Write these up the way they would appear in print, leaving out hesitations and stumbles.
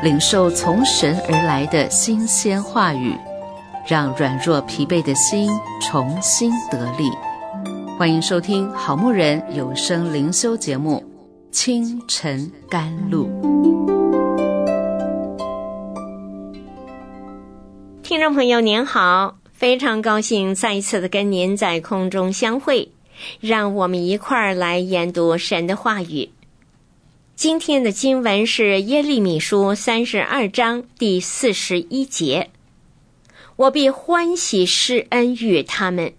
领受从神而来的新鲜话语，让软弱疲惫的心重新得力。欢迎收听好牧人有声灵修节目《清晨甘露》。 听众朋友您好，非常高兴再一次的跟您在空中相会，让我们一块儿来研读神的话语。今天的经文是耶利米书32章第41节，我必欢喜施恩与他们。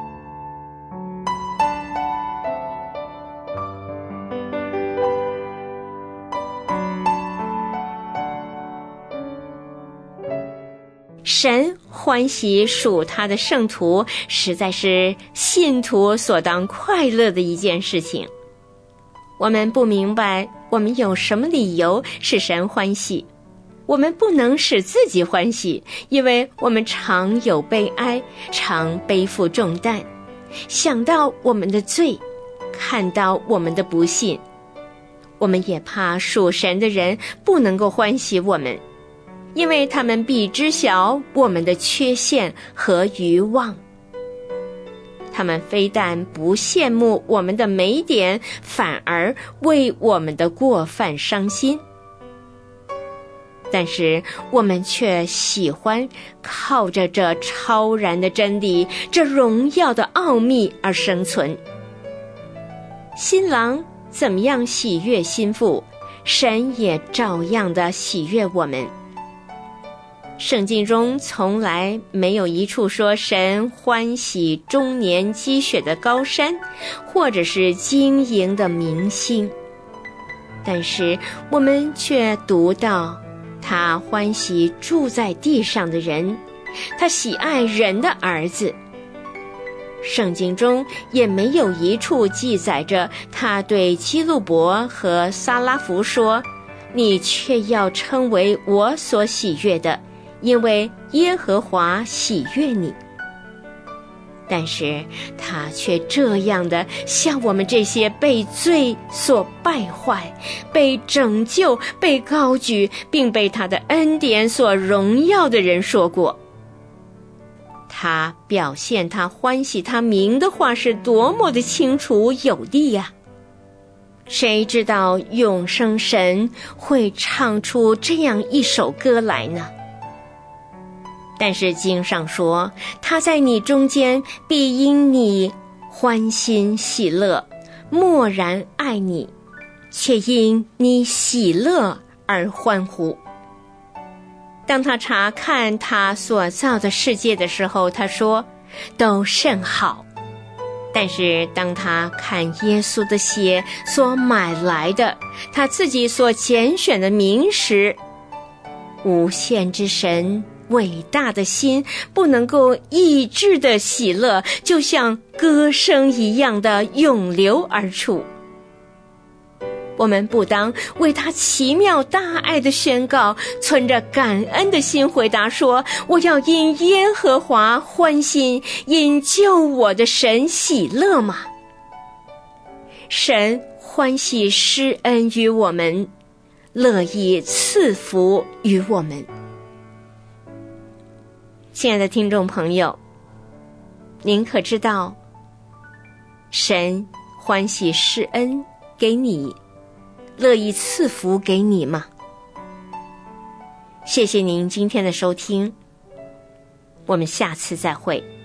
神欢喜属他的圣徒，实在是信徒所当快乐的一件事情。我们不明白我们有什么理由使神欢喜，我们不能使自己欢喜，因为我们常有悲哀，常背负重担，想到我们的罪，看到我们的不信，我们也怕属神的人不能够欢喜我们，因为他们必知晓我们的缺陷和愚妄。他们非但不羡慕我们的美点，反而为我们的过犯伤心。但是我们却喜欢靠着这超然的真理，这荣耀的奥秘而生存。新郎怎么样喜悦新妇，神也照样的喜悦我们。圣经中从来没有一处说神欢喜终年积雪的高山，或者是晶莹的明星，但是我们却读到他欢喜住在地上的人，他喜爱人的儿子。圣经中也没有一处记载着他对基路伯和撒拉弗说，你却要称为我所喜悦的，因为耶和华喜悦你。但是他却这样的向我们这些被罪所败坏，被拯救，被高举，并被他的恩典所荣耀的人说过。他表现他欢喜他名的话是多么的清楚有力呀！谁知道永生神会唱出这样一首歌来呢？但是经上说，他在你中间必因你欢欣喜乐，默然爱你，却因你喜乐而欢呼。当他查看他所造的世界的时候，他说都甚好。但是当他看耶稣的血所买来的，他自己所拣选的名时，无限之神伟大的心不能够抑制的喜乐，就像歌声一样的涌流而出。我们不当为他奇妙大爱的宣告，存着感恩的心回答说，我要因耶和华欢心，因救我的神喜乐吗？神欢喜施恩于我们，乐意赐福于我们。亲爱的听众朋友，您可知道神欢喜施恩给你，乐意赐福给你吗？谢谢您今天的收听，我们下次再会。